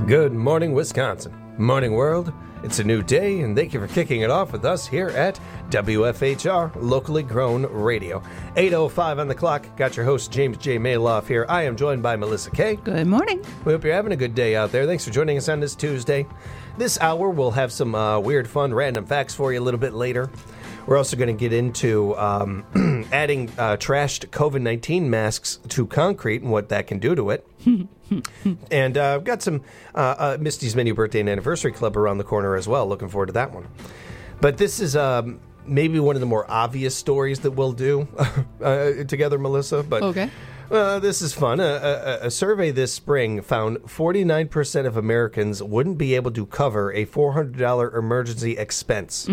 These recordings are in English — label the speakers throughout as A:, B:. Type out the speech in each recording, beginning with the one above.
A: Good morning, Wisconsin. Morning, world. It's a new day, and thank you for kicking it off with us here at WFHR, locally grown radio. 8:05 on the clock. Got your host, James J. Maloff here. I am joined by Melissa Kay.
B: Good morning.
A: We hope you're having a good day out there. Thanks for joining us on this Tuesday. This hour, we'll have some weird, fun, random facts for you a little bit later. We're also going to get into adding trashed COVID-19 masks to concrete and what that can do to it. And I've got some Misty's Mini Birthday and Anniversary Club around the corner as well. Looking forward to that one. But this is maybe one of the more obvious stories that we'll do together, Melissa. But
B: okay.
A: This is fun. A survey this spring found 49% of Americans wouldn't be able to cover a $400 emergency expense.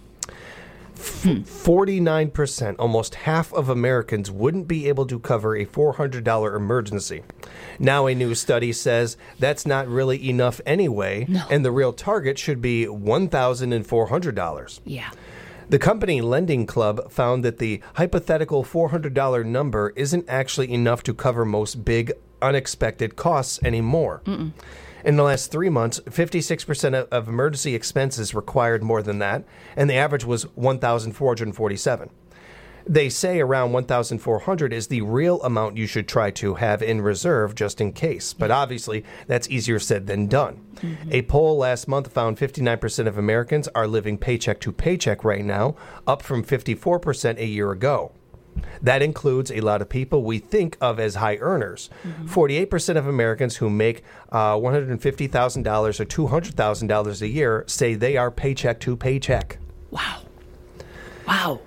A: 49%, almost half of Americans wouldn't be able to cover a $400 emergency. Now a new study says that's not really enough anyway, and the real target should be $1,400.
B: Yeah.
A: The company Lending Club found that the hypothetical $400 number isn't actually enough to cover most big, unexpected costs anymore. In the last 3 months, 56% of emergency expenses required more than that, and the average was $1,447. They say around $1,400 is the real amount you should try to have in reserve just in case. But obviously, that's easier said than done. A poll last month found 59% of Americans are living paycheck to paycheck right now, up from 54% a year ago. That includes a lot of people we think of as high earners. 48% of Americans who make $150,000 or $200,000 a year say they are paycheck to paycheck.
B: Wow. Wow.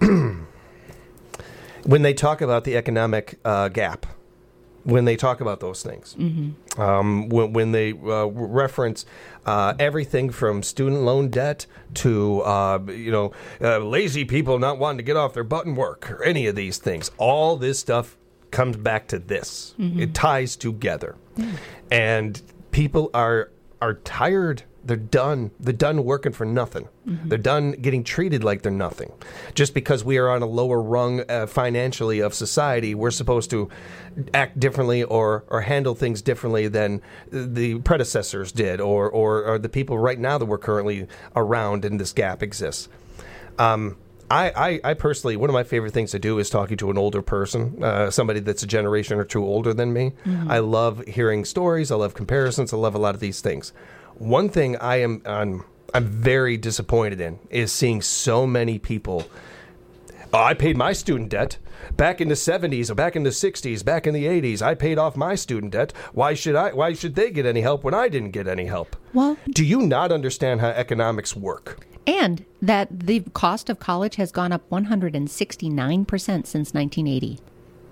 A: When they talk about the economic gap, when they talk about those things, when they reference everything from student loan debt to lazy people not wanting to get off their butt and work, or any of these things, all this stuff comes back to this. It ties together, and people are tired. They're done. They're done working for nothing. They're done getting treated like they're nothing. Just because we are on a lower rung financially of society, we're supposed to act differently or handle things differently than the predecessors did or the people right now that we're currently around and this gap exists. I personally, one of my favorite things to do is talking to an older person, somebody that's a generation or two older than me. I love hearing stories. I love comparisons. I love a lot of these things. One thing I'm very disappointed in is seeing so many people. I paid my student debt back in the 70s or back in the 60s, back in the 80s. I paid off my student debt. Why should they get any help when I didn't get any help? Well, do you not understand how economics work?
B: And that the cost of college has gone up 169% since 1980.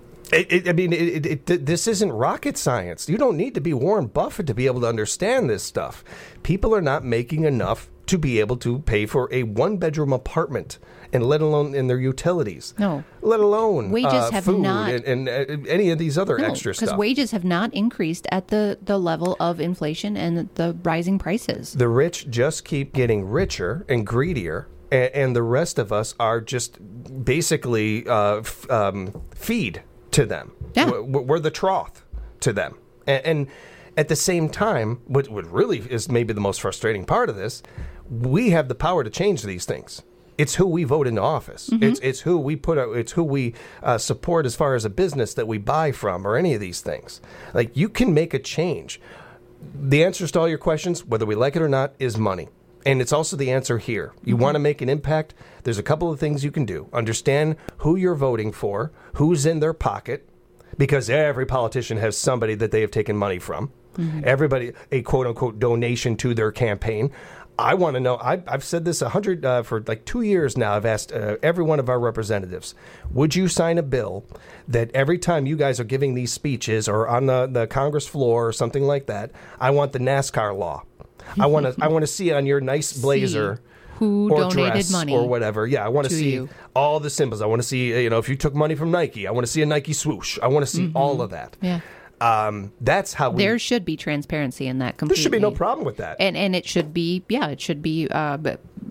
A: This isn't rocket science. You don't need to be Warren Buffett to be able to understand this stuff. People are not making enough to be able to pay for a one-bedroom apartment, and let alone in their utilities.
B: No.
A: Let alone
B: wages have
A: food
B: not,
A: and any of these other extra stuff.
B: Because wages have not increased at the level of inflation and the rising prices.
A: The rich just keep getting richer and greedier, and the rest of us are just basically feed to them.
B: Yeah.
A: We're the trough to them. And at the same time, what really is maybe the most frustrating part of this, we have the power to change these things. It's who we vote into office. It's who we put out. It's who we support as far as a business that we buy from or any of these things. Like, you can make a change. The answers to all your questions, whether we like it or not, is money. And it's also the answer here. You want to make an impact? There's a couple of things you can do. Understand who you're voting for, who's in their pocket, because every politician has somebody that they have taken money from. Everybody, a quote-unquote donation to their campaign. I want to know, I've said this for like 2 years now. I've asked every one of our representatives, would you sign a bill that every time you guys are giving these speeches or on the Congress floor or something like that, I want the NASCAR law. I want to see on your nice blazer
B: who
A: or
B: donated
A: dress
B: money
A: or whatever. Yeah, I want to see
B: you.
A: all the symbols. I want to see, if you took money from Nike, I want to see a Nike swoosh. I want to see all of that.
B: Yeah.
A: That's how
B: there should be transparency in that completely.
A: There should be no problem with that.
B: And it should be,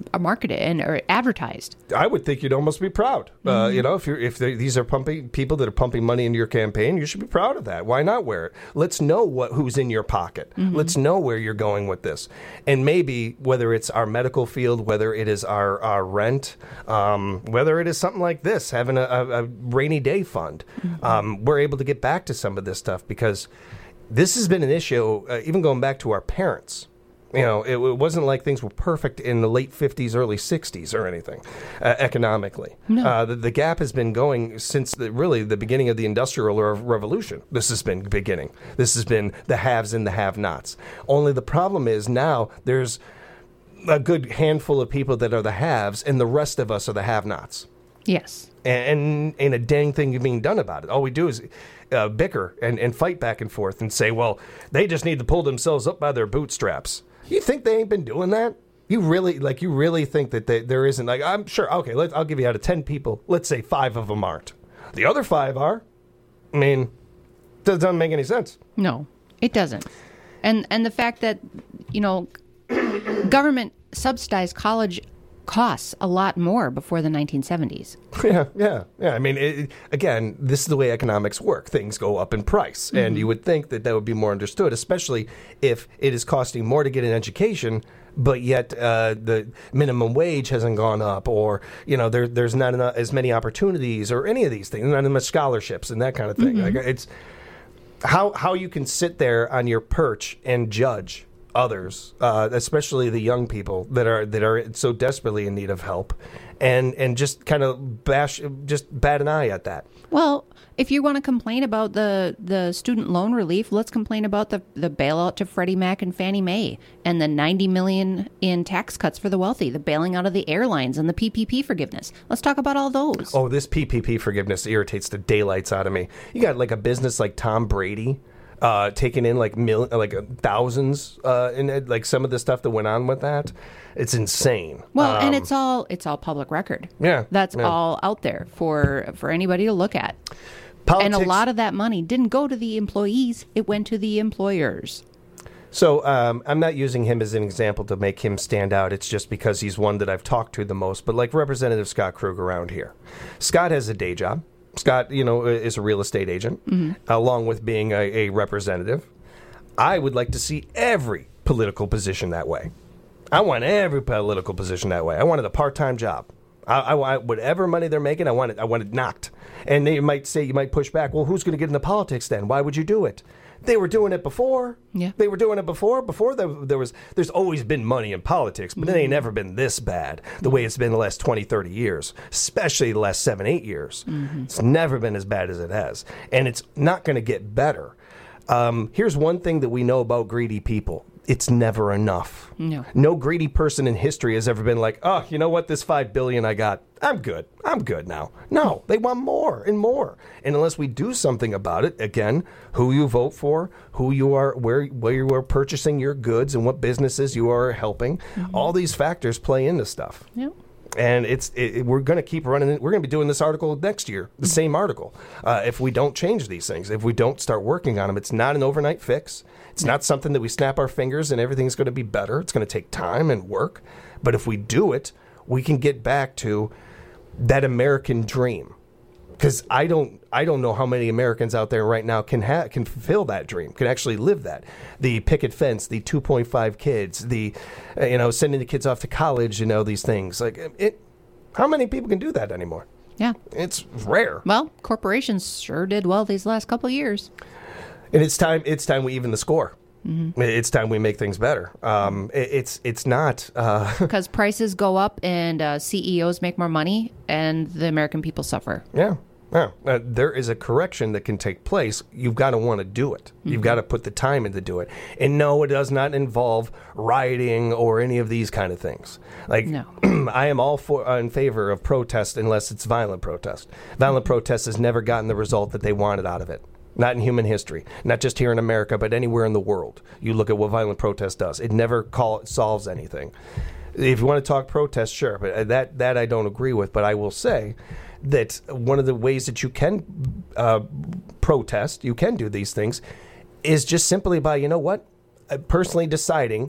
B: marketed and or advertised.
A: I would think you'd almost be proud. You know, if these are people that are pumping money into your campaign, you should be proud of that. Why not wear it? Let's know who's in your pocket. Let's know where you're going with this. And maybe whether it's our medical field, whether it is our rent, whether it is something like this, having a rainy day fund, we're able to get back to some of this stuff because this has been an issue, even going back to our parents. You know, it wasn't like things were perfect in the late 50s, early 60s or anything economically.
B: No.
A: The gap has been going since really the beginning of the Industrial Revolution. This has been beginning. This has been the haves and the have-nots. Only the problem is now there's a good handful of people that are the haves and the rest of us are the have-nots.
B: Yes.
A: And ain't a dang thing being done about it. All we do is bicker and fight back and forth and say, well, they just need to pull themselves up by their bootstraps. You think they ain't been doing that? You really think that there isn't, like, I'm sure, okay, I'll give you out of 10 people, let's say 5 of them aren't. The other 5 are. I mean, doesn't make any sense.
B: No, it doesn't. And the fact that, you know, government subsidized college costs a lot more before the 1970s.
A: Yeah. I mean, again, this is the way economics work. Things go up in price. And you would think that would be more understood, especially if it is costing more to get an education, but yet the minimum wage hasn't gone up, or, you know, there's not as many opportunities or any of these things, not enough scholarships and that kind of thing. Like, it's how you can sit there on your perch and judge others, especially the young people that are so desperately in need of help, and just kind of bat an eye at that.
B: Well, if you want to complain about the student loan relief, let's complain about the bailout to Freddie Mac and Fannie Mae, and the $90 million in tax cuts for the wealthy, the bailing out of the airlines, and the PPP forgiveness. Let's talk about all those.
A: Oh, this PPP forgiveness irritates the daylights out of me. You got like a business like Tom Brady taking in like thousands in like some of the stuff that went on with that. It's insane.
B: Well, and it's all public record.
A: Yeah,
B: that's all out there for anybody to look at.
A: Politics,
B: and a lot of that money didn't go to the employees; it went to the employers.
A: So I'm not using him as an example to make him stand out. It's just because he's one that I've talked to the most. But like Representative Scott Krug around here, Scott has a day job. Scott, you know, is a real estate agent, along with being a representative. I would like to see every political position that way. I want every political position that way. I wanted a part-time job. I want whatever money they're making, I want it knocked. And you might push back, well, who's going to get into politics then? Why would you do it? They were doing it before.
B: Yeah.
A: They were doing it before. Before there's always been money in politics, but it ain't never been this bad the way it's been the last 20, 30 years, especially the last 7, 8 years. It's never been as bad as it has. And it's not going to get better. Here's one thing that we know about greedy people. It's never enough. No greedy person in history has ever been like, oh, you know what? This $5 billion I got, I'm good now. No, they want more and more. And unless we do something about it, again, who you vote for, who you are, where you are purchasing your goods, and what businesses you are helping, all these factors play into stuff.
B: Yep.
A: And we're going to keep running it. We're going to be doing this article next year, the same article. If we don't change these things, if we don't start working on them, it's not an overnight fix. It's not something that we snap our fingers and everything's going to be better. It's going to take time and work. But if we do it, we can get back to that American dream. Because I don't know how many Americans out there right now can fulfill that dream, can actually live that. The picket fence, the 2.5 kids, the sending the kids off to college, these things. How many people can do that anymore?
B: Yeah,
A: it's rare.
B: Well, corporations sure did well these last couple of years.
A: And it's time we even the score. It's time we make things better. It's not
B: because prices go up and CEOs make more money and the American people suffer.
A: Yeah. There is a correction that can take place. You've got to want to do it. You've got to put the time in to do it. And no, it does not involve rioting or any of these kind of things. No. I am all in favor of protest unless it's violent protest. Violent protest has never gotten the result that they wanted out of it. Not in human history. Not just here in America, but anywhere in the world. You look at what violent protest does. It never solves anything. If you want to talk protest, sure, but that I don't agree with. But I will say that one of the ways that you can protest, you can do these things, is just simply by, personally deciding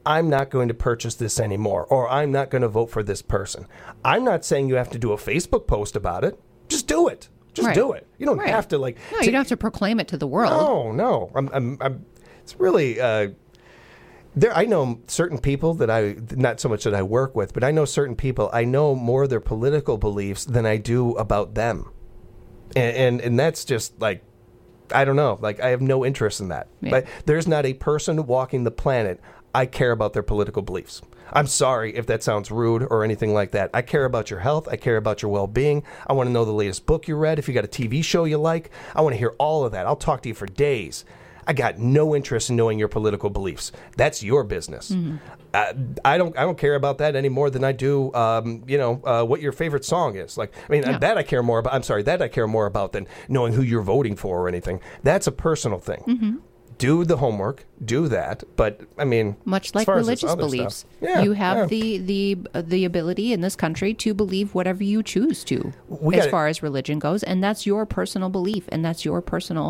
A: I'm not going to purchase this anymore, or I'm not going to vote for this person. I'm not saying you have to do a Facebook post about it. Just do it. Just do it. You don't have to like.
B: No, you don't have to proclaim it to the world.
A: No. It's really. There, I know certain people that not so much that I work with, but I know certain people. I know more of their political beliefs than I do about them, and that's just like, I don't know. Like, I have no interest in that. Yeah. But there's not a person walking the planet I care about their political beliefs. I'm sorry if that sounds rude or anything like that. I care about your health. I care about your well-being. I want to know the latest book you read. If you got a TV show you like, I want to hear all of that. I'll talk to you for days. I got no interest in knowing your political beliefs. That's your business. Mm-hmm. I don't care about that any more than I do, what your favorite song is. Like, I mean, that I care more about. I'm sorry, that I care more about than knowing who you're voting for or anything. That's a personal thing. Mm-hmm. Do the homework, do that, but I mean,
B: much like religious beliefs, you have the ability in this country to believe whatever you choose to, as far as religion goes, and that's your personal belief, and that's your personal.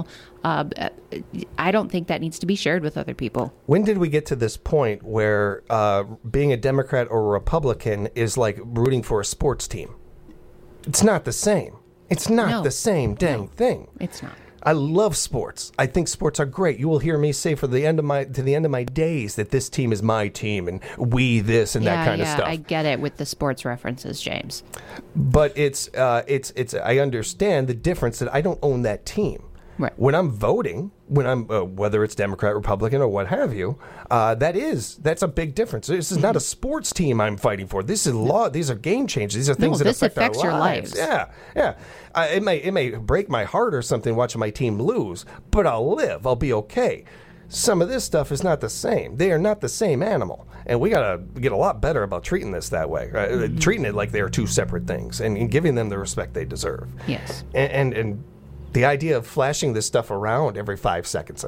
B: I don't think that needs to be shared with other people.
A: When did we get to this point where being a Democrat or a Republican is like rooting for a sports team? It's not the same. It's not the same dang thing.
B: It's not.
A: I love sports. I think sports are great. You will hear me say to the end of my days that this team is my team and we this and that kind of stuff.
B: I get it with the sports references, James.
A: But it's I understand the difference that I don't own that team.
B: Right.
A: When I'm voting, whether it's Democrat, Republican, or what have you, that's a big difference. This is not a sports team I'm fighting for. This is law. These are game changers. These are things that affect our lives. Yeah. It may break my heart or something watching my team lose, but I'll live. I'll be okay. Some of this stuff is not the same. They are not the same animal. And we got to get a lot better about treating this that way, right? Mm-hmm. Treating it like they are two separate things and giving them the respect they deserve.
B: Yes.
A: And the idea of flashing this stuff around every 5 seconds,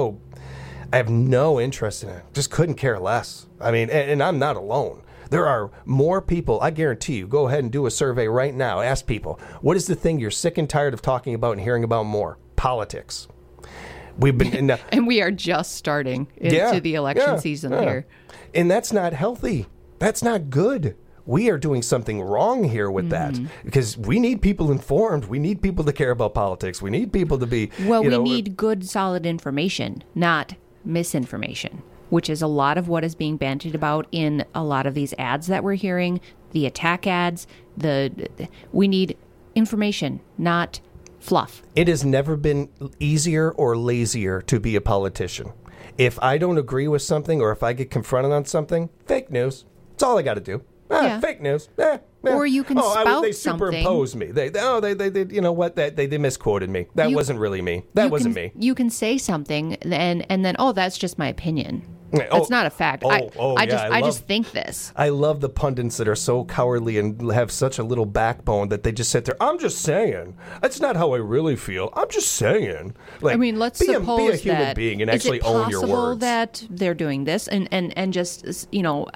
A: I have no interest in it. Just couldn't care less. I mean, and I'm not alone. There are more people, I guarantee you, go ahead and do a survey right now. Ask people, what is the thing you're sick and tired of talking about and hearing about more? Politics. We've been
B: and we are just starting into the election season here.
A: And that's not healthy. That's not good. We are doing something wrong here with that because we need people informed. We need people to care about politics. We need people to be...
B: we need good, solid information, not misinformation, which is a lot of what is being bandied about in a lot of these ads that we're hearing, the attack ads. We need information, not fluff.
A: It has never been easier or lazier to be a politician. If I don't agree with something or if I get confronted on something, fake news. That's all I got to do. Fake news.
B: Or you can spout
A: they superimposed
B: something.
A: me. You know what? They misquoted me. That wasn't really me. That wasn't me.
B: You can say something and then, that's just my opinion. It's not a fact. I just think this.
A: I love the pundits that are so cowardly and have such a little backbone that they just sit there. I'm just saying. That's not how I really feel. I'm just saying. Like,
B: I mean, let's suppose
A: be a human being and actually own your words.
B: Is it possible that they're doing this and just,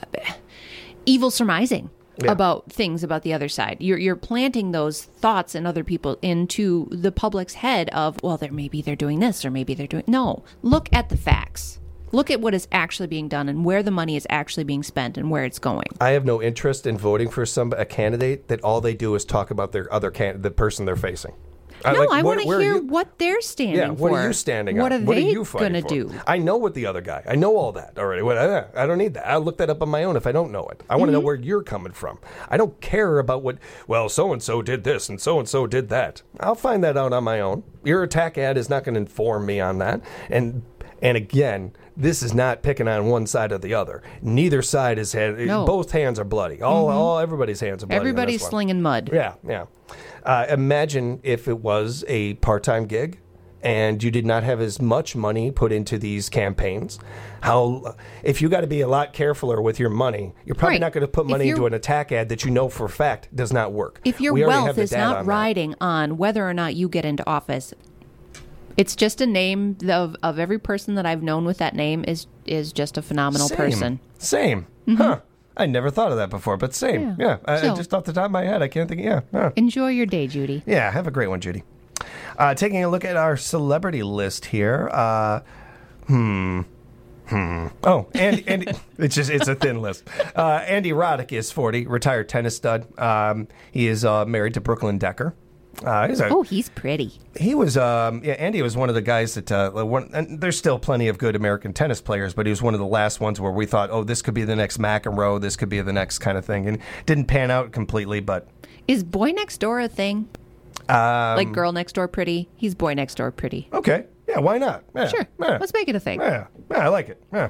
B: evil surmising about things about the other side? You're planting those thoughts and other people into the public's head of, well, maybe they're doing this or maybe they're doing... No, look at the facts. Look at what is actually being done and where the money is actually being spent and where it's going.
A: I have no interest in voting for a candidate that all they do is talk about their other the person they're facing.
B: No, I want to hear what they're standing for.
A: What are you standing on?
B: What are they going to do?
A: I know what the other guy. I know all that already. I don't need that. I'll look that up on my own if I don't know it. I want to know where you're coming from. I don't care about so-and-so did this and so-and-so did that. I'll find that out on my own. Your attack ad is not going to inform me on that. And again, this is not picking on one side or the other. Neither side is... No. Both hands are bloody. Everybody's hands are bloody.
B: Everybody's slinging mud.
A: Yeah. Imagine if it was a part-time gig and you did not have as much money put into these campaigns. If you got to be a lot carefuler with your money, you're probably not going to put money into an attack ad that you know for a fact does not work.
B: If your wealth is not riding on whether or not you get into office, it's just a name of every person that I've known with that name is just a phenomenal person.
A: Same. Mm-hmm. Huh. I never thought of that before, but same. Yeah. I just off the top of my head, I can't think.
B: Enjoy your day, Judy.
A: Yeah, have a great one, Judy. Taking a look at our celebrity list here. Oh, and it's a thin list. Andy Roddick is 40, retired tennis stud. He is married to Brooklyn Decker.
B: He's pretty.
A: He was, Andy was one of the guys that, and there's still plenty of good American tennis players, but he was one of the last ones where we thought, oh, this could be the next McEnroe, this could be the next kind of thing, and didn't pan out completely, but...
B: Is boy next door a thing? Like girl next door pretty? He's boy next door pretty.
A: Okay. Yeah, why not? Yeah,
B: Sure.
A: yeah.
B: Let's make it a thing.
A: Yeah, I like it. Yeah.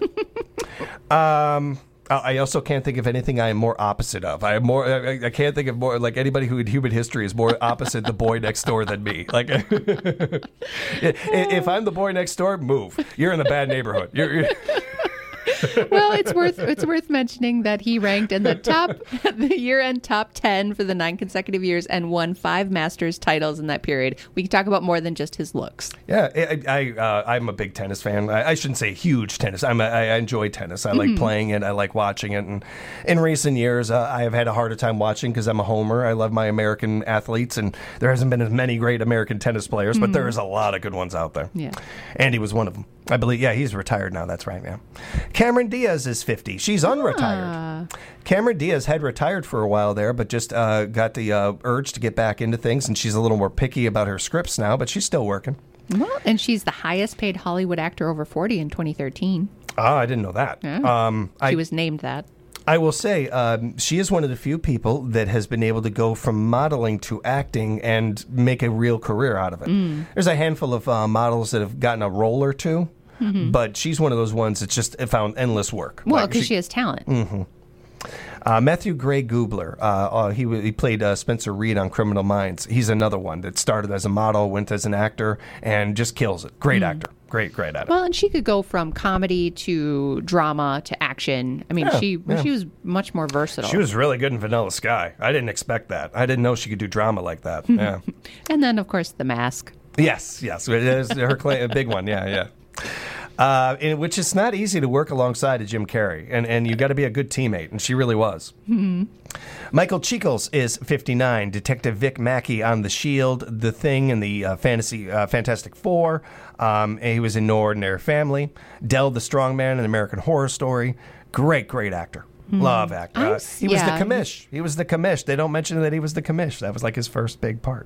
A: I also can't think of anything I am more opposite of. I can't think of more, like anybody who in human history is more opposite the boy next door than me. Like, if I'm the boy next door, move. You're in the bad neighborhood. You're
B: Well, it's worth mentioning that he ranked in the year-end top 10 for the 9 consecutive years and won 5 Masters titles in that period. We can talk about more than just his looks.
A: Yeah, I'm a big tennis fan. I shouldn't say huge tennis. I enjoy tennis. I like playing it. I like watching it. And in recent years, I have had a harder time watching because I'm a homer. I love my American athletes, and there hasn't been as many great American tennis players, but there is a lot of good ones out there.
B: Yeah,
A: Andy was one of them. I believe, yeah, he's retired now. That's right, yeah. Cameron Diaz is 50. She's unretired. Cameron Diaz had retired for a while there, but just got the urge to get back into things, and she's a little more picky about her scripts now, but she's still working.
B: Well, and she's the highest paid Hollywood actor over 40 in 2013.
A: Oh, I didn't know that.
B: Yeah. She was named that.
A: I will say she is one of the few people that has been able to go from modeling to acting and make a real career out of it. There's a handful of models that have gotten a role or two, but she's one of those ones that's just found endless work.
B: Well, because she has talent.
A: Matthew Gray Gubler, he played Spencer Reed on Criminal Minds. He's another one that started as a model, went as an actor, and just kills it. Great actor. Great at it.
B: Well, and she could go from comedy to drama to action. I mean, she was much more versatile.
A: She was really good in Vanilla Sky. I didn't expect that. I didn't know she could do drama like that. Yeah.
B: And then, of course, The Mask.
A: Yes. It is her a big one. Yeah. Which is not easy to work alongside of Jim Carrey, and you got to be a good teammate, and she really was. Michael Chiklis is 59. Detective Vic Mackey on The Shield, The Thing, and the Fantastic Four. He was in No Ordinary Family. Del the Strongman in American Horror Story. Great actor. Love actor. He was the commish. He was the commish. They don't mention that he was the commish. That was like his first big part.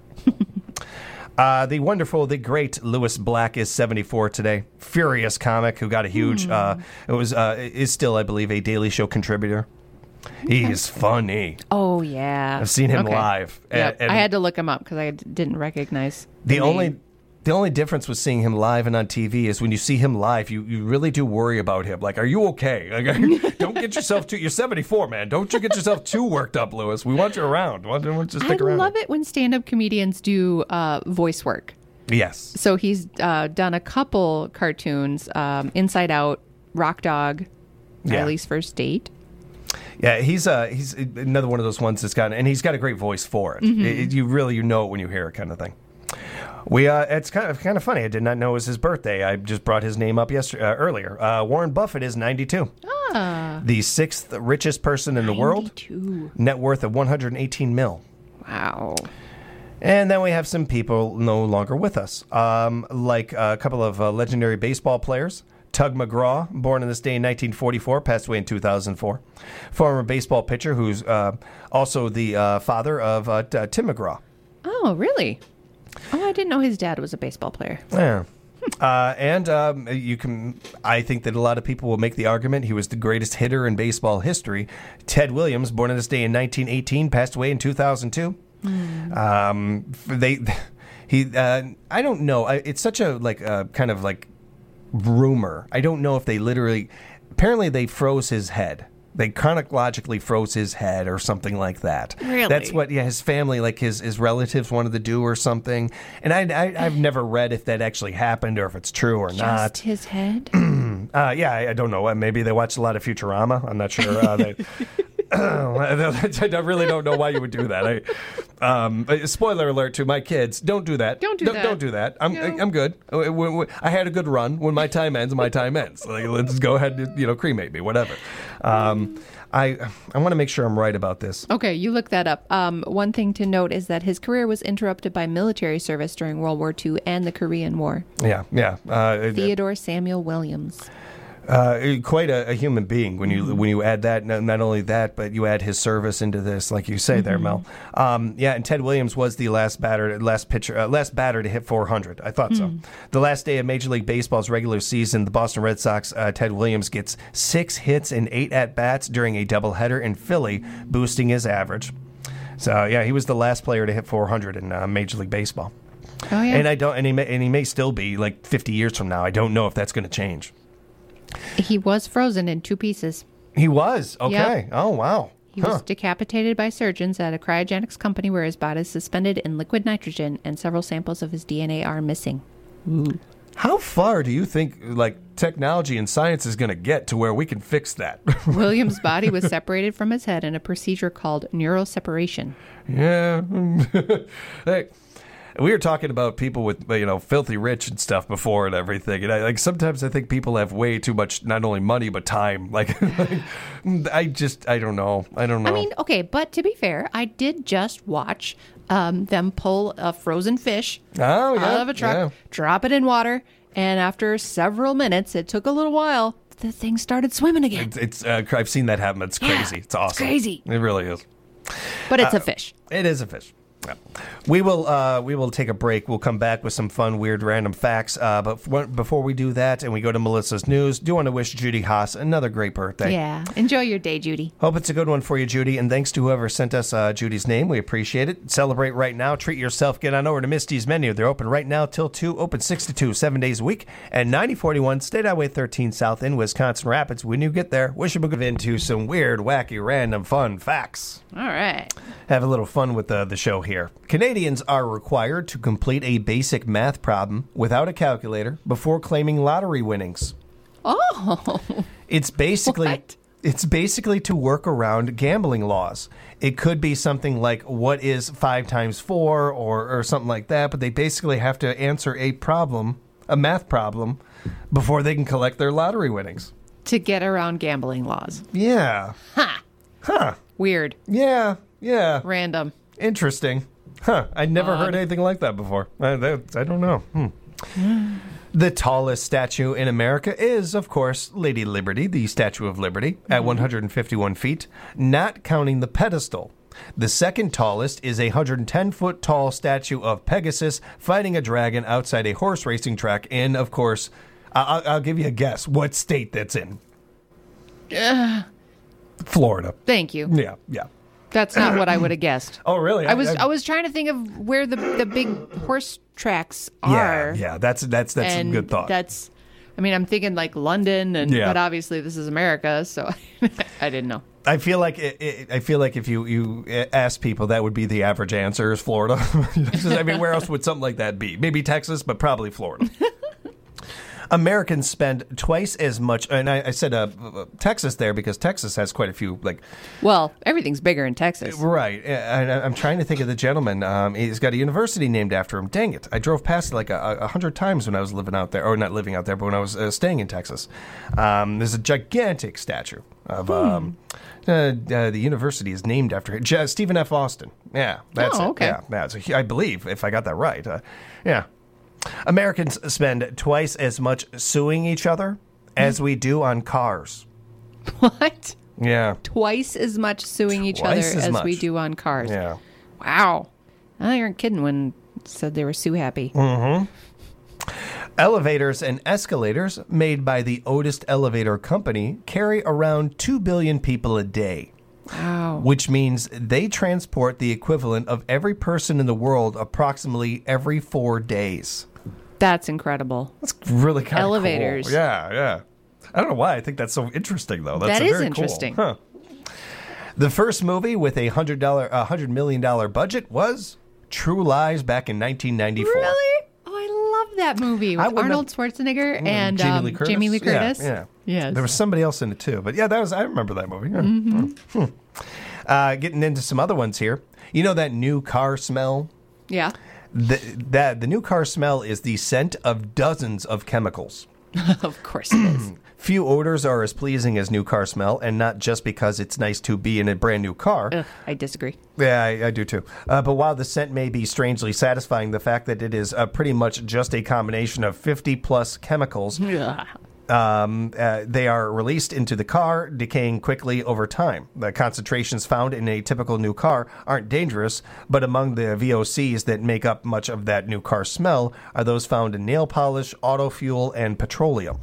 A: The wonderful, the great Louis Black is 74 today. Furious comic who got a huge, is still, I believe, a Daily Show contributor. He is funny.
B: Oh, yeah.
A: I've seen him live.
B: Yep. And I had to look him up because I didn't recognize
A: the only difference with seeing him live and on TV is when you see him live, you really do worry about him. Like, are you okay? Like, don't get yourself you're 74, man. Don't you get yourself too worked up, Louis. We want you around. We want you to stick around.
B: I love it when stand-up comedians do voice work.
A: Yes.
B: So he's done a couple cartoons, Inside Out, Rock Dog, Riley's First Date.
A: Yeah, he's another one of those ones that's he's got a great voice for it. You know it when you hear it, kind of thing. It's kind of funny. I did not know it was his birthday. I just brought his name up earlier. Warren Buffett is 92. The 6th richest person in the world. Net worth of $118 million.
B: Wow.
A: And then we have some people no longer with us, like a couple of legendary baseball players. Tug McGraw, born in this day in 1944, passed away in 2004. Former baseball pitcher who's also the father of Tim McGraw.
B: Oh, really? Oh, I didn't know his dad was a baseball player.
A: Yeah. I think that a lot of people will make the argument he was the greatest hitter in baseball history. Ted Williams, born on this day in 1918, passed away in 2002. I don't know. It's such a kind of rumor. I don't know if they literally. Apparently, they froze his head. They chronologically froze his head or something like that.
B: Really?
A: That's what his family, like his relatives wanted to do or something. And I've never read if that actually happened or if it's true or not.
B: Just his head?
A: I don't know. Maybe they watched a lot of Futurama. I'm not sure. I really don't know why you would do that. Spoiler alert to my kids: don't do that.
B: Don't do that.
A: I'm good. I had a good run. When my time ends, my time ends. Let's go ahead and cremate me, whatever. I want to make sure I'm right about this.
B: Okay, you look that up. One thing to note is that his career was interrupted by military service during World War II and the Korean War.
A: Yeah.
B: Theodore Samuel Williams.
A: Quite a human being when you add that. Not only that, but you add his service into this, like you say there, Mel. And Ted Williams was the last batter to hit 400. I thought so. The last day of Major League Baseball's regular season, the Boston Red Sox, Ted Williams gets 6 hits and 8 at bats during a doubleheader in Philly, boosting his average. So he was the last player to hit 400 in Major League Baseball.
B: Oh yeah,
A: And he may still be like 50 years from now. I don't know if that's going to change.
B: he was frozen in 2 pieces.
A: He was? Okay.
B: Yep.
A: Oh, wow.
B: He was decapitated by surgeons at a cryogenics company where his body is suspended in liquid nitrogen and several samples of his DNA are missing.
A: How far do you think technology and science is going to get to where we can fix that?
B: Williams' body was separated from his head in a procedure called neuroseparation.
A: Yeah. Hey, we were talking about people with, filthy rich and stuff before and everything. And sometimes I think people have way too much, not only money, but time. I don't know. I mean,
B: okay, but to be fair, I did just watch them pull a frozen fish out of a truck, drop it in water, and after several minutes, it took a little while, the thing started swimming again.
A: I've seen that happen. It's crazy. It's awesome.
B: It's crazy.
A: It really is.
B: But it's a fish.
A: It is a fish. Yeah. We will take a break. We'll come back with some fun, weird, random facts. But before we do that and we go to Melissa's news, do want to wish Judy Haas another great birthday.
B: Yeah. Enjoy your day, Judy.
A: Hope it's a good one for you, Judy. And thanks to whoever sent us Judy's name. We appreciate it. Celebrate right now. Treat yourself. Get on over to Misty's Menu. They're open right now till 2. Open 6 to 2, 7 days a week. And 9041 State Highway 13 South in Wisconsin Rapids. When you get there, wish you would get into some weird, wacky, random, fun facts.
B: All right.
A: Have a little fun with the show here. Canadians are required to complete a basic math problem without a calculator before claiming lottery winnings.
B: Oh.
A: It's basically to work around gambling laws. It could be something like, what is 5 times 4 or something like that, but they basically have to answer a math problem, before they can collect their lottery winnings.
B: To get around gambling laws.
A: Yeah. Huh.
B: Weird.
A: Yeah.
B: Random.
A: Interesting. I'd never heard anything like that before. I don't know. The tallest statue in America is, of course, Lady Liberty, the Statue of Liberty, at 151 feet, not counting the pedestal. The second tallest is a 110-foot tall statue of Pegasus fighting a dragon outside a horse racing track in, of course, I'll give you a guess what state that's in. Florida.
B: Thank you.
A: Yeah.
B: That's not what I would have guessed.
A: Oh, really?
B: I was trying to think of where the big horse tracks are.
A: Yeah. That's a good thought.
B: I'm thinking like London, but obviously this is America, so I didn't know.
A: I feel like if you ask people, that would be the average answer is Florida. Where else would something like that be? Maybe Texas, but probably Florida. Americans spend twice as much, and I said Texas there because Texas has quite a few,
B: Well, everything's bigger in Texas.
A: Right. And I'm trying to think of the gentleman. He's got a university named after him. Dang it. I drove past it 100 times when I was living out there, or not living out there, but when I was staying in Texas. There's a gigantic statue of the university is named after him. Stephen F. Austin. Yeah, that's it.
B: Okay.
A: Yeah, I believe, if I got that right. Yeah. Americans spend twice as much suing each other as we do on cars.
B: What?
A: Yeah.
B: Twice as much suing each other as we do on cars.
A: Yeah.
B: Wow. I weren't kidding when said they were sue happy.
A: Mm-hmm. Elevators and escalators made by the Otis Elevator Company carry around 2 billion people a day.
B: Wow.
A: Which means they transport the equivalent of every person in the world approximately every 4 days.
B: That's incredible.
A: That's really kind of
B: Elevators.
A: Cool. Yeah. I don't know why I think that's so interesting, though.
B: That is interesting.
A: Cool. The first movie with a $100 million budget was True Lies back in 1994.
B: Really? Oh, I love that movie with Arnold Schwarzenegger and Jamie Lee Curtis.
A: Yeah.
B: Yes.
A: There was somebody else in it, too. But yeah, I remember that movie. Yeah.
B: Mm-hmm.
A: Getting into some other ones here. You know that new car smell?
B: Yeah.
A: The new car smell is the scent of dozens of chemicals.
B: Of course it is.
A: Few odors are as pleasing as new car smell, and not just because it's nice to be in a brand new car.
B: Ugh, I disagree.
A: Yeah, I do too. But while the scent may be strangely satisfying, the fact that it is pretty much just a combination of 50 plus chemicals They are released into the car, decaying quickly over time. The concentrations found in a typical new car aren't dangerous, but among the VOCs that make up much of that new car smell are those found in nail polish, auto fuel, and petroleum.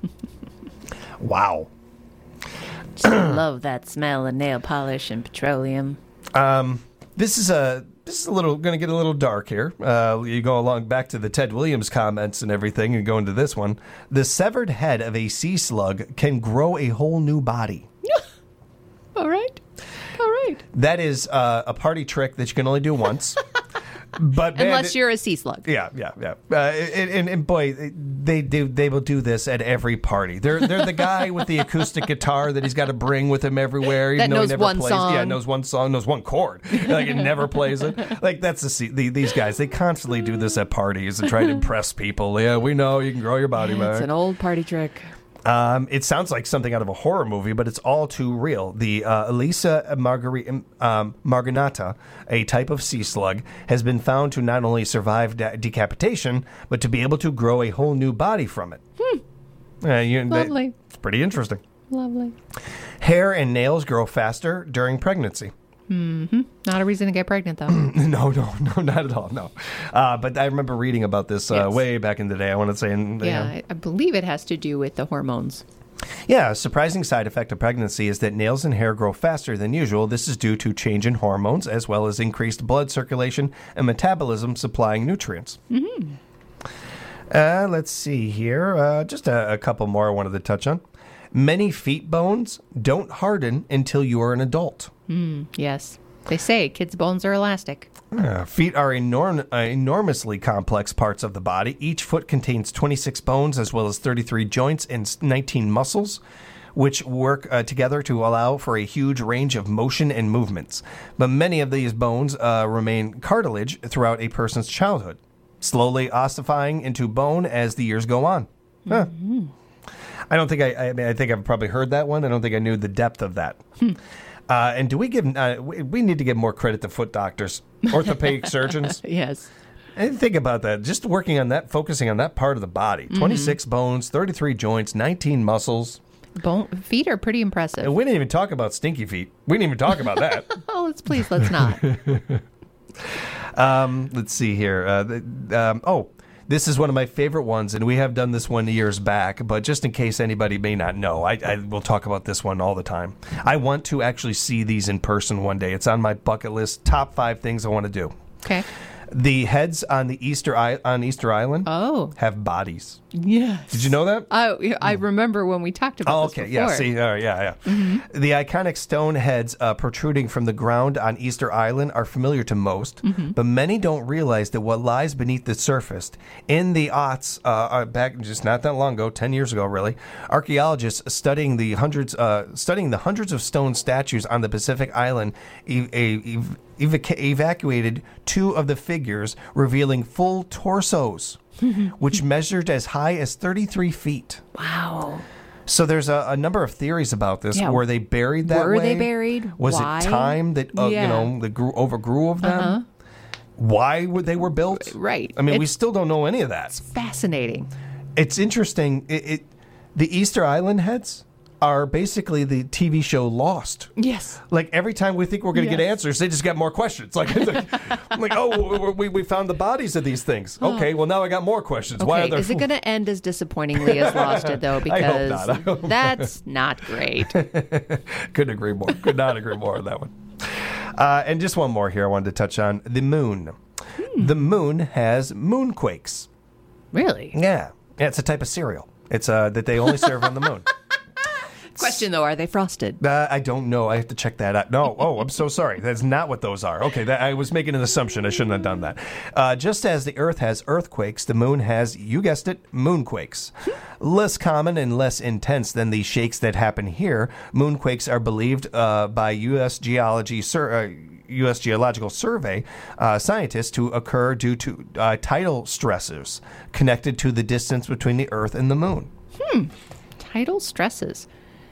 A: Wow.
B: Just love that smell of nail polish and petroleum.
A: This is a little going to get a little dark here. You go along back to the Ted Williams comments and everything, and go into this one. The severed head of a sea slug can grow a whole new body.
B: All right.
A: That is a party trick that you can only do once. But man,
B: unless you're a sea slug.
A: Yeah. And boy, they will do this at every party. They're the guy with the acoustic guitar that he's got to bring with him everywhere.
B: That knows
A: he never
B: one
A: plays.
B: song.
A: Yeah, knows one song, knows one chord. Like, it never plays it. Like, that's these guys. They constantly do this at parties and try to impress people. Yeah, we know you can grow your body back.
B: It's an old party trick.
A: It sounds like something out of a horror movie, but it's all too real. The Elisa marginata, a type of sea slug, has been found to not only survive decapitation, but to be able to grow a whole new body from it.
B: Lovely.
A: It's pretty interesting.
B: Lovely.
A: Hair and nails grow faster during pregnancy.
B: Mm-hmm. Not a reason to get pregnant, though.
A: No, not at all, no. But I remember reading about this way back in the day, I want to say.
B: I believe it has to do with the hormones.
A: Yeah, a surprising side effect of pregnancy is that nails and hair grow faster than usual. This is due to change in hormones, as well as increased blood circulation and metabolism supplying nutrients.
B: Mm-hmm.
A: Let's see here. Just a couple more I wanted to touch on. Many feet bones don't harden until you are an adult.
B: Yes. They say kids' bones are elastic.
A: Feet are enormously complex parts of the body. Each foot contains 26 bones as well as 33 joints and 19 muscles, which work together to allow for a huge range of motion and movements. But many of these bones remain cartilage throughout a person's childhood, slowly ossifying into bone as the years go on. Mm-hmm. I don't think I think I've probably heard that one. I don't think I knew the depth of that. And do we give? We need to give more credit to foot doctors, orthopedic surgeons.
B: Yes.
A: And think about that. Just working on that, focusing on that part of the body. 26 bones, 33 joints, 19 muscles.
B: Feet are pretty impressive.
A: And we didn't even talk about stinky feet. We didn't even talk about that.
B: Let's not.
A: Let's see here. This is one of my favorite ones, and we have done this one years back, but just in case anybody may not know, I will talk about this one all the time. I want to actually see these in person one day. It's on my bucket list, top 5 things I want to do.
B: Okay.
A: The heads on the Easter Island have bodies.
B: Yes.
A: Did you know that?
B: I remember when we talked about this before.
A: Yeah. See, yeah. Mm-hmm. The iconic stone heads protruding from the ground on Easter Island are familiar to most, but many don't realize that what lies beneath the surface. In the aughts, back just not that long ago, 10 years ago, really, archaeologists studying the hundreds of stone statues on the Pacific Island evacuated 2 of the figures, revealing full torsos, which measured as high as 33 feet.
B: Wow.
A: So there's a number of theories about this. Yeah. Were they buried that way?
B: Were they buried?
A: Was
B: Why?
A: it time that, that overgrew of them? Uh-huh. Why they were built?
B: Right.
A: I mean, we still don't know any of that.
B: It's fascinating.
A: It's interesting. The Easter Island heads are basically the TV show Lost.
B: Yes.
A: Like, every time we think we're going to get answers, they just got more questions. Like, we found the bodies of these things. Okay, well, now I got more questions.
B: Okay,
A: why are there?
B: Is it going to end as disappointingly as Lost did, though? Because
A: I hope not.
B: That's not great.
A: Couldn't agree more. Could not agree more on that one. And just one more here I wanted to touch on. The moon. The moon has moonquakes.
B: Really?
A: Yeah. It's a type of cereal. It's that they only serve on the moon.
B: Question, though, are they frosted?
A: I don't know. I have to check that out. No. Oh, I'm so sorry. That's not what those are. Okay, I was making an assumption. I shouldn't have done that. Just as the Earth has earthquakes, the moon has, you guessed it, moonquakes. Less common and less intense than the shakes that happen here, moonquakes are believed by U.S. Geological Survey scientists to occur due to tidal stressors connected to the distance between the Earth and the moon.
B: Tidal stresses.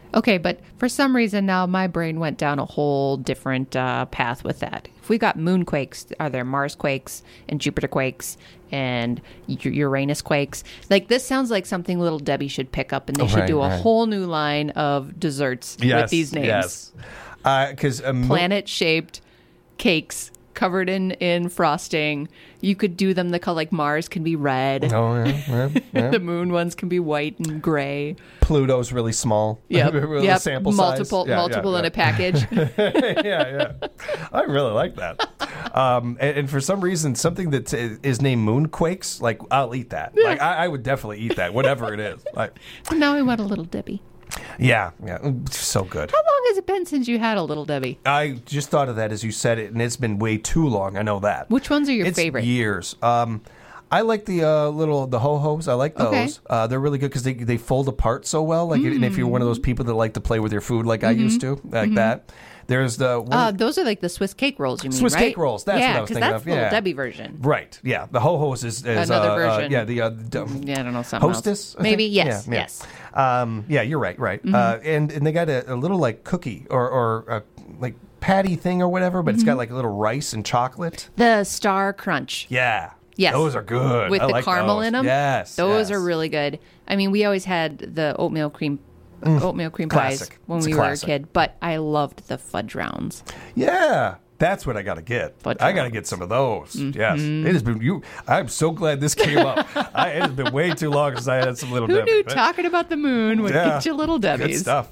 B: Okay, but for some reason now my brain went down a whole different path with that. If we got moonquakes, are there Mars quakes and Jupiter quakes and Uranus quakes? Like, this sounds like something Little Debbie should pick up, and they should do a whole new line of desserts with these names.
A: Yes, because
B: planet-shaped cakes covered in frosting. You could do them the color, like Mars can be red.
A: Oh, yeah.
B: The moon ones can be white and gray.
A: Pluto's really small.
B: Yep.
A: Sample
B: multiple
A: size.
B: in a package.
A: Yeah. I really like that. And for some reason, something that is named moonquakes, like, I'll eat that. Like, I would definitely eat that, whatever it is. Like,
B: Now I want a Little Debbie.
A: yeah, so good.
B: How long has it been since you had a Little Debbie?
A: I just thought of that as you said it, and it's been way too long. I know that.
B: Which ones are your
A: It's
B: favorite?
A: years. I like the the ho-hos. I like those.
B: Okay.
A: They're really good because they fold apart so well. Like, and if you're one of those people that like to play with your food like I used to, like that. There's the
B: those are like the Swiss cake rolls, you mean,
A: Swiss
B: right?
A: cake rolls. That's what I was thinking
B: that's
A: of.
B: the Little
A: Yeah.
B: Debbie version.
A: Right. Yeah. The ho-hos is
B: Another version.
A: yeah.
B: Yeah, I don't know, something
A: Hostess.
B: else. Maybe,
A: I think?
B: yes,
A: Yeah.
B: yes.
A: Yeah. You're right. Right. And they got a little like cookie or like patty thing or whatever, but it's got like a little rice and chocolate.
B: The Star Crunch.
A: Yeah.
B: Yes.
A: Those are good.
B: With
A: I
B: the
A: like
B: caramel
A: those.
B: in them.
A: Yes.
B: Those
A: yes.
B: are really good. I mean, we always had the oatmeal cream pies
A: Classic.
B: when
A: It's
B: we
A: a
B: were a
A: classic.
B: kid, but I loved the fudge rounds.
A: Yeah. That's what I got to get.
B: Fudge
A: I got to
B: rounds.
A: get some of those. Yes. It has been I'm so glad this came up. It has been way too long since I had some Little
B: Who
A: Debbie.
B: knew
A: but
B: talking about the moon would
A: Yeah.
B: get you Little
A: Good
B: Debbies?
A: stuff.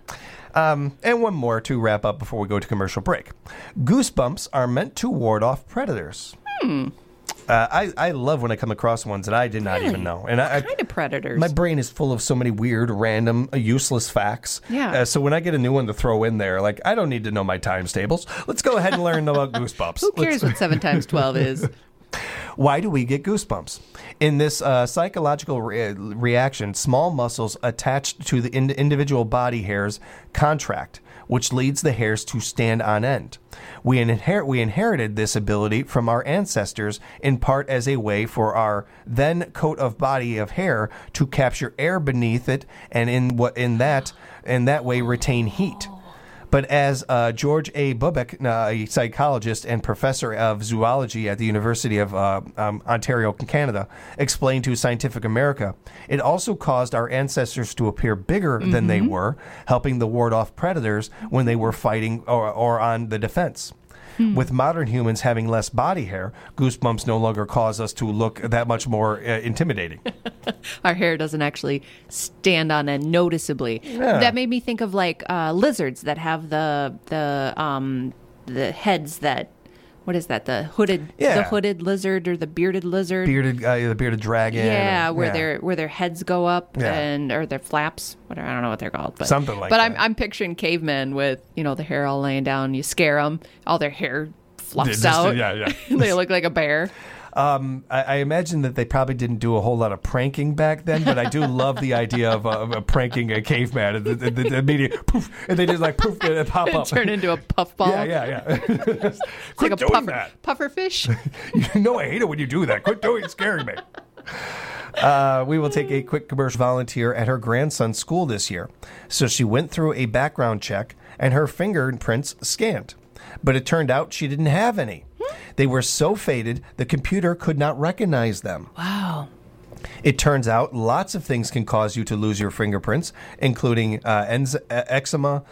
A: And one more to wrap up before we go to commercial break. Goosebumps are meant to ward off predators. I love when I come across ones that I did not even know. And I
B: Kind of predators.
A: my brain is full of so many weird, random, useless facts.
B: Yeah.
A: So when I get a new one to throw in there, like, I don't need to know my times tables. Let's go ahead and learn about goosebumps.
B: Who cares what 7 times 12 is?
A: Why do we get goosebumps? In this psychological reaction, small muscles attached to the individual body hairs contract, which leads the hairs to stand on end. We inherited this ability from our ancestors in part as a way for our then coat of body of hair to capture air beneath it and in that way retain heat. But as George A. Bubek, a psychologist and professor of zoology at the University of Ontario, Canada, explained to Scientific America, it also caused our ancestors to appear bigger than they were, helping to ward off predators when they were fighting or on the defense. With modern humans having less body hair, goosebumps no longer cause us to look that much more intimidating.
B: Our hair doesn't actually stand on end noticeably.
A: Yeah.
B: That made me think of like lizards that have the heads that, what is that? The hooded lizard or the bearded lizard.
A: The bearded dragon.
B: Yeah,
A: and-
B: where their heads go up
A: Yeah.
B: or their flaps. Whatever, I don't know what they're called, but
A: Something like
B: But
A: that.
B: I'm picturing cavemen with the hair all laying down. You scare them, all their hair fluffs out.
A: Yeah.
B: They look like a bear.
A: I imagine that they probably didn't do a whole lot of pranking back then, but I do love the idea of pranking a caveman and the immediate poof, and they just like poof and pop up.
B: Turn into a puffball.
A: Yeah.
B: It's
A: Quit
B: like a
A: doing that.
B: puffer fish.
A: You know I hate it when you do that. Quit doing it, scaring me. We will take a quick commercial. Volunteer at her grandson's school this year. So she went through a background check and her fingerprints scanned. But it turned out she didn't have any. They were so faded, the computer could not recognize them.
B: Wow.
A: It turns out lots of things can cause you to lose your fingerprints, including eczema,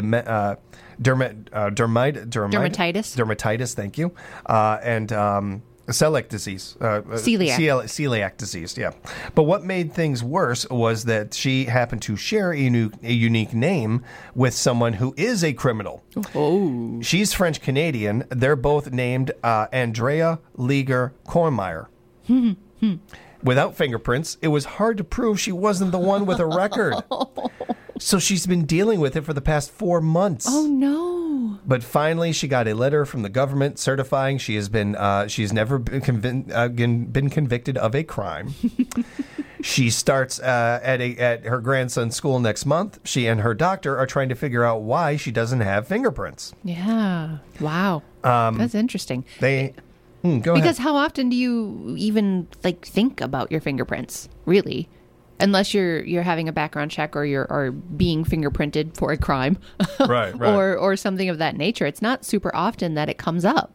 A: dermatitis, thank you, and celiac disease. Celiac disease, yeah. But what made things worse was that she happened to share a unique name with someone who is a criminal.
B: Oh.
A: She's French-Canadian. They're both named Andrea Leger Kornmeyer. Without fingerprints, it was hard to prove she wasn't the one with a record. So she's been dealing with it for the past 4 months.
B: Oh, no.
A: But finally, she got a letter from the government certifying she's never been convicted of a crime. She starts at her grandson's school next month. She and her doctor are trying to figure out why she doesn't have fingerprints.
B: Yeah. Wow. That's interesting.
A: Go ahead.
B: Because how often do you even think about your fingerprints? Really? Unless you're having a background check or you're being fingerprinted for a crime,
A: right.
B: or something of that nature. It's not super often that it comes up.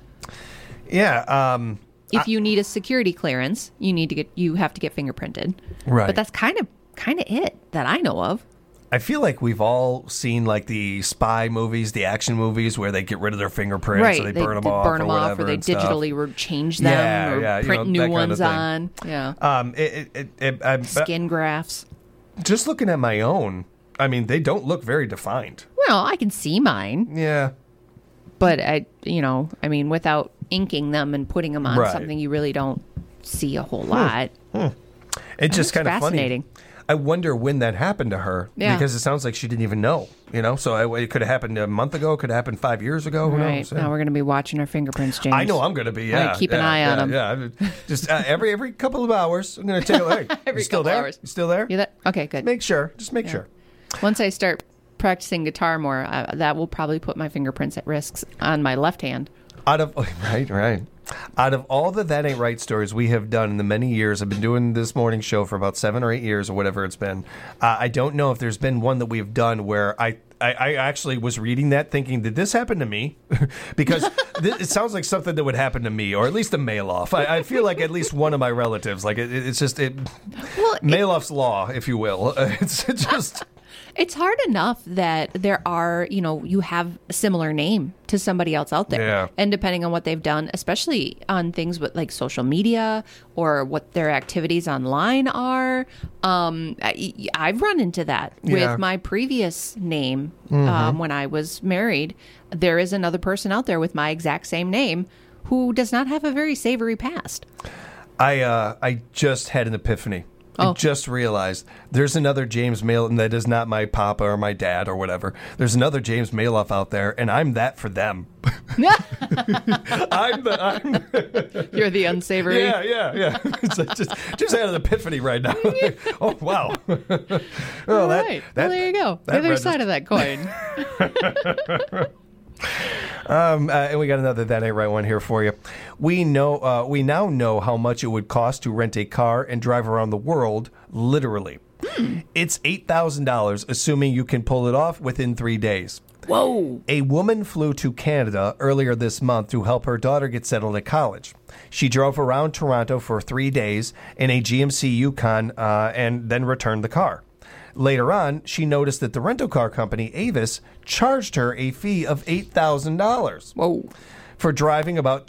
A: Yeah.
B: If you need a security clearance, you have to get fingerprinted.
A: Right.
B: But that's kind of it that I know of.
A: I feel like we've all seen like the spy movies, the action movies where they get rid of their fingerprints, or they burn them off, or whatever,
B: or they digitally change them, print new ones on. Yeah. Skin grafts.
A: Just looking at my own, I mean, they don't look very defined.
B: Well, I can see mine.
A: Yeah.
B: But without inking them and putting them on something, you really don't see a whole lot.
A: It's just kind of
B: fascinating.
A: Funny. I wonder when that happened to her, because it sounds like she didn't even know, So it could have happened a month ago, could have happened 5 years ago. Who knows?
B: Now we're going to be watching our fingerprints, James.
A: I know I'm going to be. Yeah,
B: keep an eye on them.
A: Yeah, just every couple of hours, I'm going to take a look.
B: Every
A: you still
B: couple
A: there?
B: hours.
A: You still there?
B: You there? Okay, good.
A: Make sure.
B: Once I start practicing guitar more, that will probably put my fingerprints at risk on my left hand.
A: Out of all the That Ain't Right stories we have done in the many years, I've been doing this morning show for about 7 or 8 years or whatever it's been. I don't know if there's been one that we've done where I actually was reading that thinking, did this happen to me? Because it sounds like something that would happen to me, or at least a mail-off. I feel like at least one of my relatives, like it's just mail-off's law, if you will. It's just...
B: It's hard enough that there are, you have a similar name to somebody else out there.
A: Yeah.
B: And depending on what they've done, especially on things with like social media or what their activities online are, I've run into that with my previous name when I was married. There is another person out there with my exact same name who does not have a very savory past.
A: I just had an epiphany. I just realized there's another James Mail, and that is not my papa or my dad or whatever. There's another James Mailoff out there, and I'm that for them.
B: You're the unsavory.
A: Yeah. It's like just had an epiphany right now. Oh, wow.
B: All right. Well, there you go. The other side of that coin.
A: And we got another That Ain't Right one here for you. We now know how much it would cost to rent a car and drive around the world, literally. It's $8,000, assuming you can pull it off within 3 days.
B: Whoa!
A: A woman flew to Canada earlier this month to help her daughter get settled at college. She drove around Toronto for 3 days in a GMC Yukon and then returned the car. Later on, she noticed that the rental car company, Avis, charged her a fee of $8,000 for driving about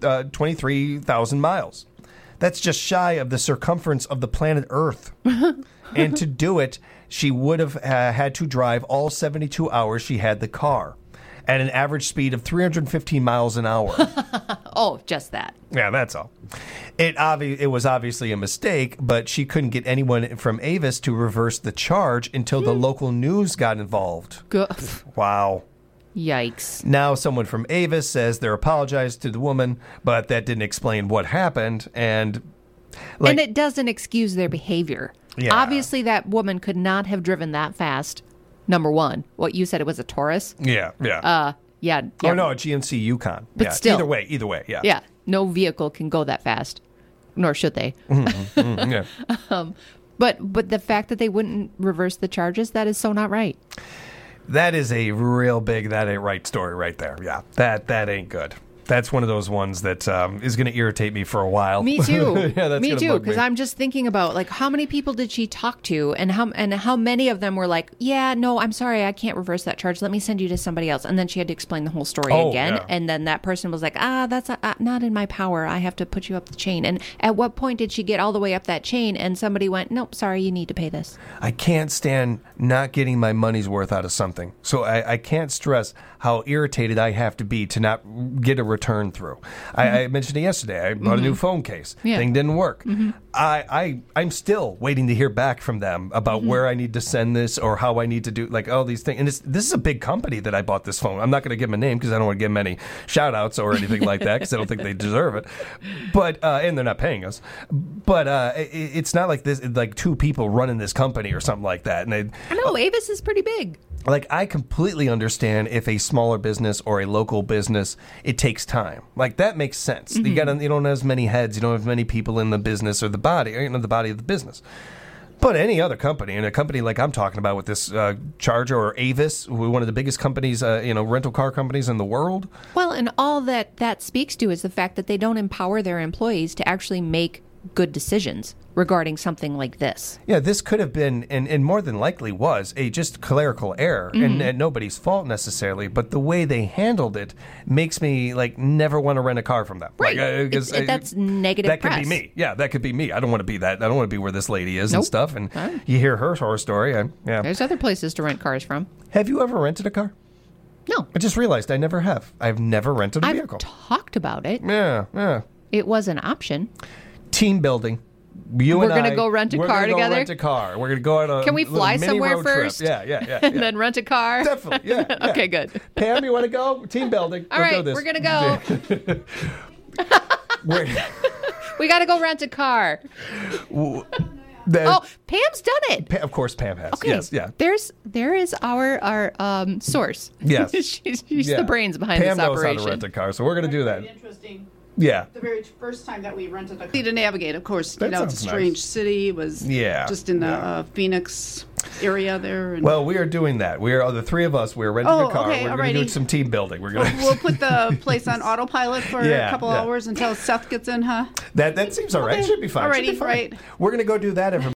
A: 223,000 miles. That's just shy of the circumference of the planet Earth. And to do it, she would have had to drive all 72 hours she had the car at an average speed of 315 miles an hour.
B: Oh, just that.
A: Yeah, that's all. It was obviously a mistake, but she couldn't get anyone from Avis to reverse the charge until the local news got involved. Wow.
B: Yikes.
A: Now someone from Avis says they're apologized to the woman, but that didn't explain what happened. And
B: it doesn't excuse their behavior.
A: Yeah.
B: Obviously, that woman could not have driven that fast. Number one, what you said, it was a Taurus?
A: Yeah.
B: Yeah.
A: Oh, no, a GMC Yukon.
B: But still.
A: Either way, yeah.
B: Yeah, no vehicle can go that fast, nor should they.
A: Yeah.
B: But the fact that they wouldn't reverse the charges, that is so not right.
A: That is a real big That Ain't Right story right there. Yeah, that ain't good. That's one of those ones that is going to irritate me for a while.
B: Me too.
A: Me too,
B: because I'm just thinking about like how many people did she talk to, and how many of them were like, yeah, no, I'm sorry, I can't reverse that charge. Let me send you to somebody else. And then she had to explain the whole story again.
A: Yeah.
B: And then that person was like, that's not in my power. I have to put you up the chain. And at what point did she get all the way up that chain and somebody went, nope, sorry, you need to pay this?
A: I can't stand not getting my money's worth out of something. So I can't stress how irritated I have to be to not get a return through. I mentioned it yesterday. I bought a new phone case. Thing didn't work. I'm still waiting to hear back from them about where I need to send this or how I need to do like all these things. And this is a big company that I bought this phone. I'm not going to give them a name because I don't want to give them any shout outs or anything like that because I don't think they deserve it. But and they're not paying us. But it's not like this like two people running this company or something like that. And
B: I know Avis is pretty big.
A: Like, I completely understand if a smaller business or a local business, it takes time. Like, that makes sense. You don't have as many heads, you don't have as many people in the business or the body of the business. But any other company, and a company like I'm talking about with this Charger or Avis, one of the biggest companies, rental car companies in the world.
B: Well, and all that speaks to is the fact that they don't empower their employees to actually make good decisions regarding something like this.
A: Yeah, this could have been, and more than likely was, a just clerical error, and nobody's fault necessarily, but the way they handled it makes me, never want to rent a car from them.
B: Right. That's negative
A: that
B: press.
A: That could be me. Yeah, that could be me. I don't want to be that. I don't want to be where this lady is and
B: Nope.
A: stuff, and you hear her horror story.
B: There's other places to rent cars from.
A: Have you ever rented a car?
B: No.
A: I just realized I never have. I've never rented a vehicle.
B: I've talked about it.
A: Yeah.
B: It was an option.
A: Team building.
B: We're going to go rent a car together?
A: We're going to rent a car. We're going to go on a
B: Can we fly
A: mini
B: somewhere
A: road trip.
B: first?
A: Yeah.
B: And then rent a car?
A: Definitely, yeah.
B: Okay, good.
A: Pam, you want to go? Team building.
B: All right, we're going to go. We got to go rent a car. Pam's done it.
A: Of course, Pam has.
B: Okay.
A: Yes, yeah.
B: There is our source.
A: Yes.
B: she's the brains behind
A: Pam
B: this operation.
A: knows how to rent a car, so we're going to do that.
C: Interesting.
A: Yeah.
C: The very first time that we rented a car to navigate, of course,
A: That
C: it's a
A: sounds
C: strange
A: nice.
C: city. It was just in the Phoenix area there. And
A: Well, we are doing that. We are the three of us. We're renting a car.
C: Okay,
A: We're going to do some team building. We're going
C: we'll put the place on autopilot for
A: Yeah,
C: a couple
A: yeah.
C: hours until Seth gets in, huh?
A: that seems all right.
C: Okay.
A: Should be fine. Should be
C: Alrighty,
A: fine.
C: right.
A: We're going to go do that.